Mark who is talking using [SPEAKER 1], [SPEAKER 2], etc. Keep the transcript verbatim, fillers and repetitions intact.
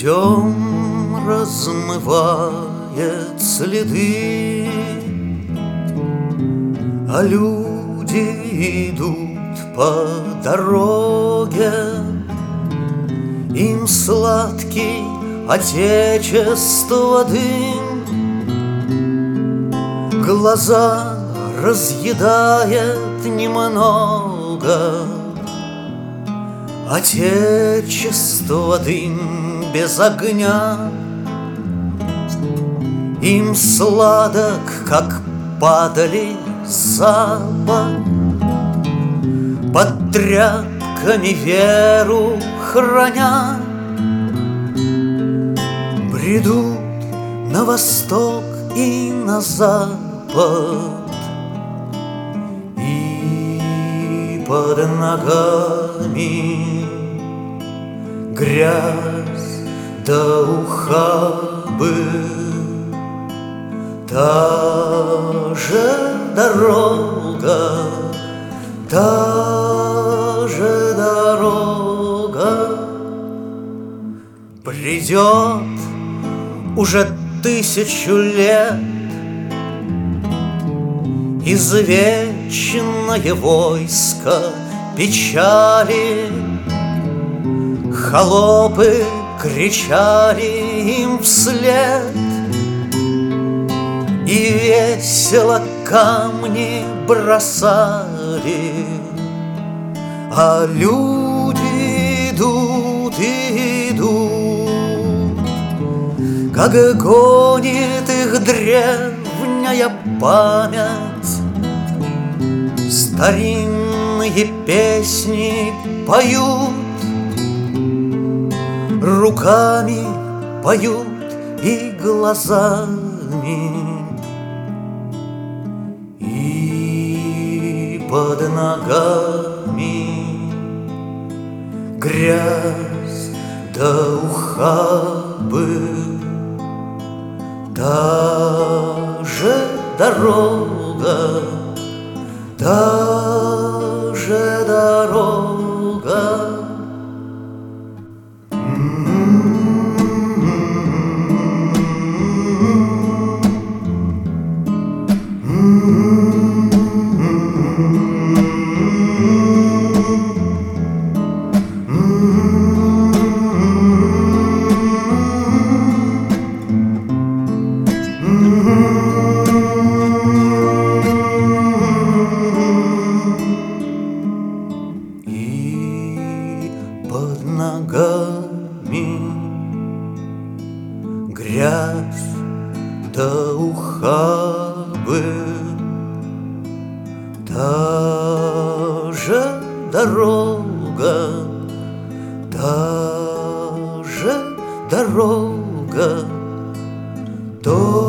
[SPEAKER 1] Дождем размывает следы, а люди идут по дороге. Им сладкий отечества дым глаза разъедает немного. Отечество дым без огня им сладок, как падали запад. Под тряпками веру храня бредут на восток и на запад. И под ногами грязь да ухабы, та же дорога, та же дорога. Придет уже тысячу лет извечное войско печали. Холопы кричали им вслед, и весело камни бросали. А люди идут и идут, как гонит их древняя память. Старинные песни поют, руками поют и глазами. И под ногами грязь да ухабы, та же дорога, та же дорога. Под ногами грязь да ухабы, та же дорога, та же дорога. То